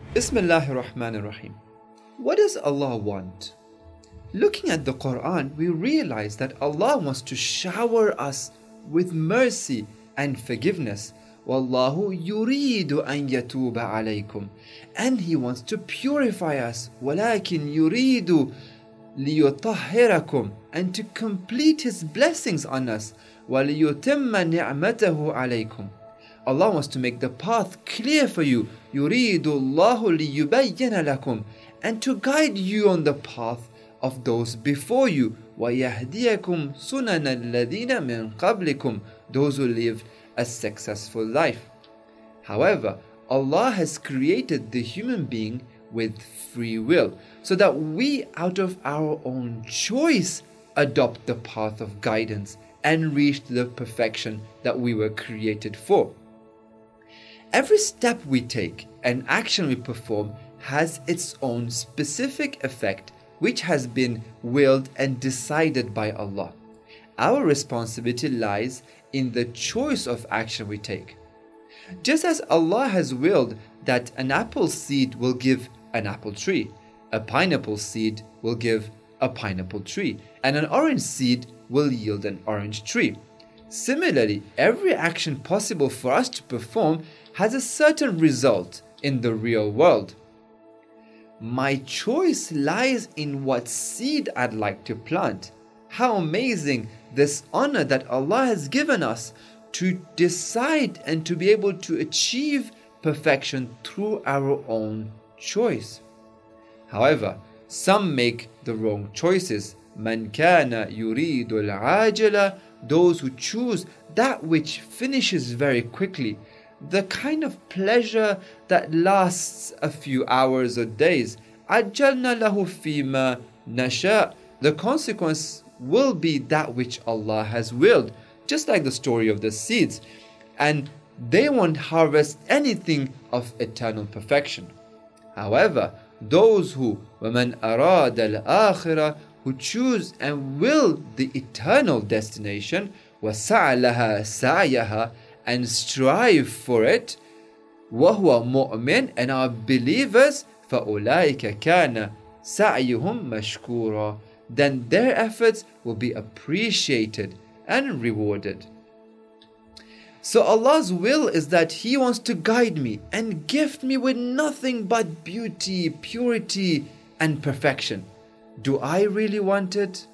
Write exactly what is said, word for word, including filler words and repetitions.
Bismillahir Rahmanir Rahim. What does Allah want? Looking at the Quran, we realize that Allah wants to shower us with mercy and forgiveness. Wallahu yuridu an yatuba alaykum. And He wants to purify us. Walakin yuridu liyutahhirakum. And to complete His blessings on us. Waliyutimma ni'matahu alaykum. Allah wants to make the path clear for you. يُرِيدُ اللَّهُ لِيُبَيِّنَ لَكُمْ. And to guide you on the path of those before you. وَيَهْدِيَكُمْ سُنَنَ الَّذِينَ مِنْ قَبْلِكُمْ. Those who live a successful life. However, Allah has created the human being with free will, so that we, out of our own choice, adopt the path of guidance and reach the perfection that we were created for. Every step we take and action we perform has its own specific effect, which has been willed and decided by Allah. Our responsibility lies in the choice of action we take. Just as Allah has willed that an apple seed will give an apple tree, a pineapple seed will give a pineapple tree, and an orange seed will yield an orange tree. Similarly, every action possible for us to perform has a certain result in the real world. My choice lies in what seed I'd like to plant. How amazing this honor that Allah has given us to decide and to be able to achieve perfection through our own choice. However, some make the wrong choices. Man kana yuridu al-ajila. Those who choose that which finishes very quickly, the kind of pleasure that lasts a few hours or days. Ajjalna lahu fima nasha. The consequence will be that which Allah has willed, just like the story of the seeds, and they won't harvest anything of eternal perfection. However, those who وَمَنْ أَرَادَ الْآخِرَةَ who choose and will the eternal destination, وَسَعَ لَهَا سَعْيَهَا, and strive for it, وَهُوَ مُؤْمِنٌ, and are believers, فَأُولَٰئِكَ كَانَ سَعْيُهُمْ مَشْكُورًا, then their efforts will be appreciated and rewarded. So Allah's will is that He wants to guide me and gift me with nothing but beauty, purity, and perfection. Do I really want it?